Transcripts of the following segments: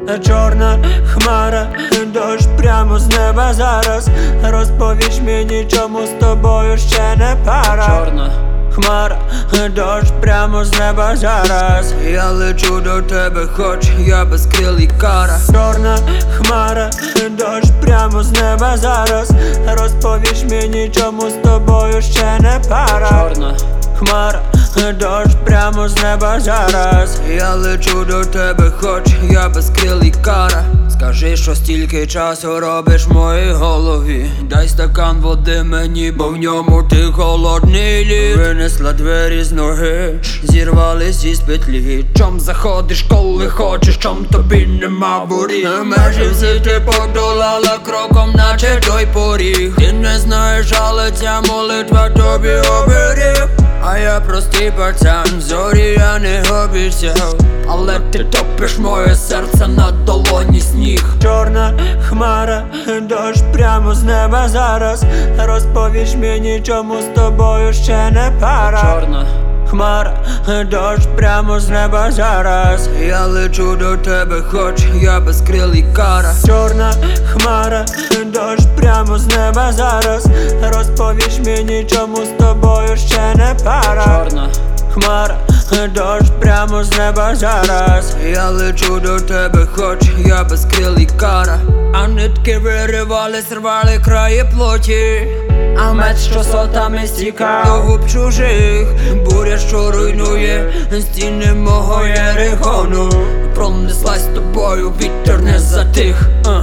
Чорна хмара, дощ прямо з неба зараз. Розповіш мені, чому з тобою ще не пара. Чорна хмара, дощ прямо з неба зараз. Я лечу до тебе, хоч я безкрилий кара. Чорна хмара, дощ прямо з неба зараз. Розповіш мені, чому з тобою ще не пара. Чорна хмара, дощ прямо з неба зараз. Я лечу до тебе, хоч я безкрилий кара. Скажи, що стільки часу робиш в моїй голові. Дай стакан води мені, бо в ньому ти холодний лід. Винесла двері з ноги, зірвались із петлі. Чом заходиш, коли хочеш, чом тобі нема воріг. Межі всі ти подолала кроком, наче той поріг. Ти не знаєш, але ця молитва тобі оберіг. А я простий пацан, зорі я не обіцяв, але ти топиш моє серце на долоні сніг. Чорна хмара, дощ прямо з неба зараз. Розповіш мені, чому з тобою ще не пара. Чорна хмара, дощ прямо з неба зараз. Я лечу до тебе, хоч я безкрилий кара. Чорна хмара, дощ прямо з неба зараз. Розповіш мені, чому з тобою ще не пара. Чорна хмара, дощ прямо з неба зараз. Я лечу до тебе, хоч я безкрилий кара. А нитки виривались, рвали краї плоті. А меч, що сотами стікав до губ чужих, буря, що руйнує стіни мого Єрихону. Пронеслась тобою, вітер не затих.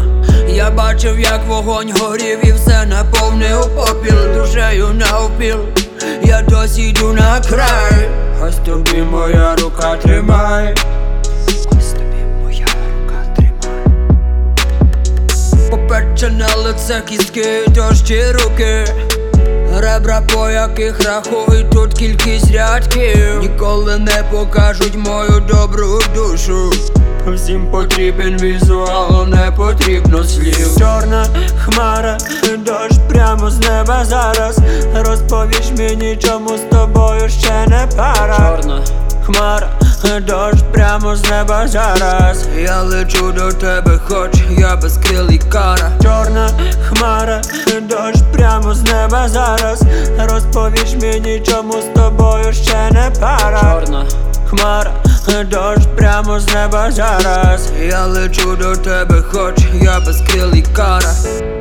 Я бачив, як вогонь горів і все наповнив попіл. Душею навпіл, я досі йду на край. Ось тобі моя рука, тримай. Ось тобі моя рука, тримай. Попечене лице, кістки, дощі руки. Ребра, по яких рахують тут кількість рядків. Ніколи не покажуть мою добру душу. Всім потрібен візуал, не потрібно слів. Чорна хмара, дощ прямо з неба зараз. Розповіш мені, чому з тобою ще не пара. Чорна хмара, дощ прямо з неба зараз. Я лечу до тебе, хоч я безкрилий кара. Чорна хмара, дощ прямо з неба зараз. Розповіш мені, чому з тобою ще не пара. Чорна хмара, дощ прямо з неба зараз. Я лечу до тебе, хоч я безкрилий кара.